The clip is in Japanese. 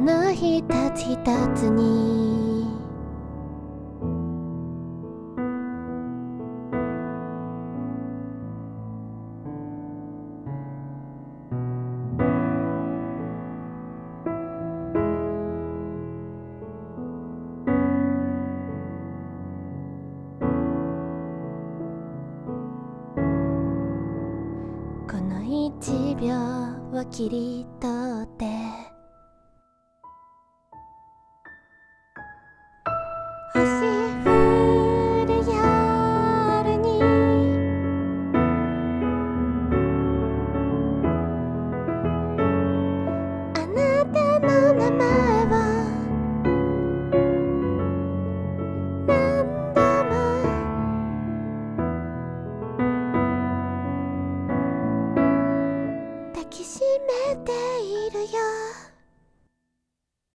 の一つ一つにこの1秒を切り取って星降る夜にあなたの名前を何度も抱きしめているよ